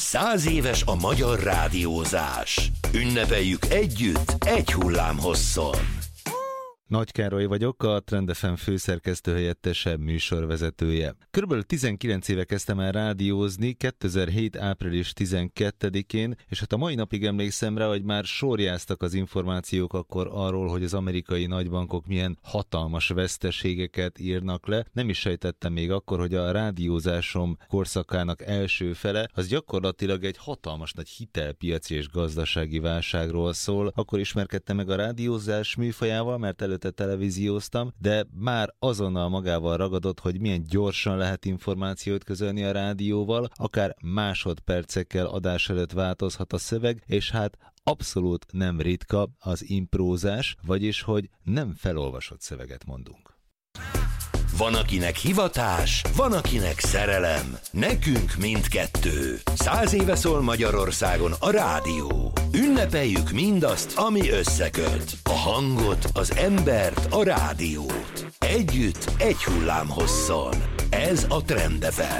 100 éves a magyar rádiózás. Ünnepeljük együtt, egy hullámhosszon. Nagy Károly vagyok, a Trend FM főszerkesztőhelyettese, műsorvezetője. Körülbelül 19 éve kezdtem el rádiózni, 2007. április 12-én, és hát a mai napig emlékszem rá, hogy már sorjáztak az információk akkor arról, hogy az amerikai nagybankok milyen hatalmas veszteségeket írnak le. Nem is sejtettem még akkor, hogy a rádiózásom korszakának első fele az gyakorlatilag egy hatalmas nagy hitelpiaci és gazdasági válságról szól. Akkor ismerkedtem meg a rádiózás műfajával, mert előtte televízióztam, de már azonnal magával ragadott, hogy milyen gyorsan lehet információt közölni a rádióval, akár másodpercekkel adás előtt változhat a szöveg, és hát abszolút nem ritka az imprózás, vagyis hogy nem felolvasott szöveget mondunk. Van, akinek hivatás, van, akinek szerelem. Nekünk mindkettő. 100 éve szól Magyarországon a rádió. Ünnepeljük mindazt, ami összeköt. A hangot, az embert, a rádiót. Együtt, egy hullámhosszon. Ez a Trend FM.